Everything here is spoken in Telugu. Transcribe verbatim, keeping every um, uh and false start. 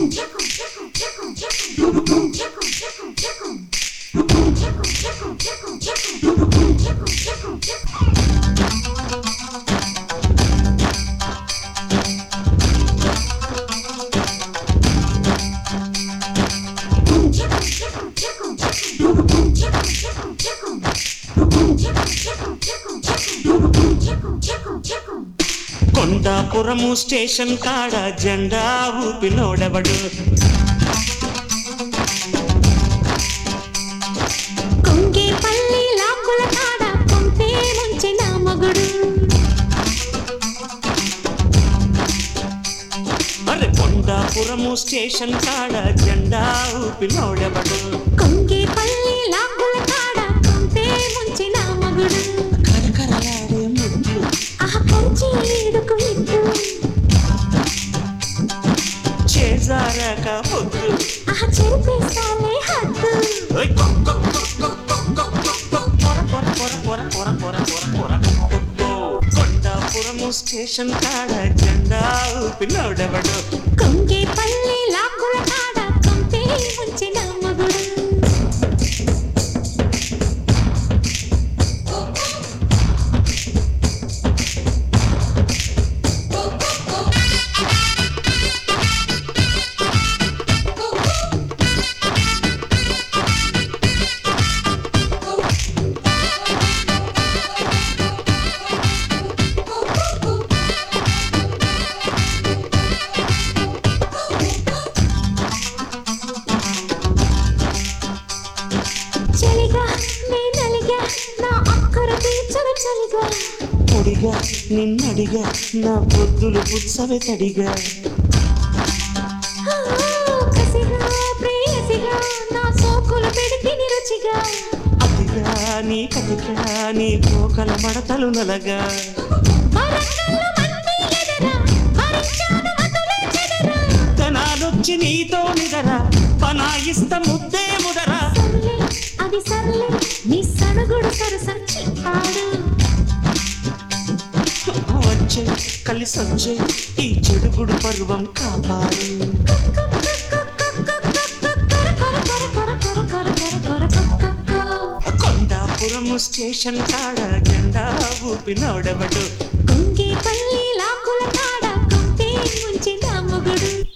కొండాపురము స్టేషన్ కాడ జెండా ఊపినోడెవడు కొంగేపల్లి లాకుల కాడ కొంపే ముంచిన మగుడు అరే కొండాపురము స్టేషన్ కాడ జెండా ఊపినోడెవడు కొంగేపల్లి లాకుల కాడ కొంపే ముంచిన మగుడు కరకరలాడే ముద్దు ఆహ కొంచి ఈడుకు ఇద్దు చేజారాక పొద్దు ఆహ చెరిపేస్తాలే హద్దు కొండాపురము స్టేషన్ కాడ జెండా ఊపినోడెవడు కొంగేపల్లి లాకుల కాడ కొంపే ముంచిన మగుడు చలిగా నేనలిగా నా అక్కర తీర్చరు చలిగా పొడిగా నిన్నడిగా నా పొద్దులు పుచ్చవే తడిగా ఆ, కసిగా ప్రేయసిగా నా సోకులు పెడితిని రుచిగా అతిగా నీ కతిగా నీ కోకల మడతలు నలగా వరంగల్లు మంది ఎదరా భరించాను మతులే చెదరా తనాలొచ్చి నీతో నిదరా పనాయిస్త ముద్దే ముదరా సర్లే అది సర్లే నీ సడుగుడు సరసచ్చి ఆడు వచ్చే కలిసొచ్చే ఈ చెడుగుడు పర్వం కాపాడు కొండాపురము స్టేషన్ కాడ జెండా ఊపినోడెవడు కొంగేపల్లి లాకుల కాడ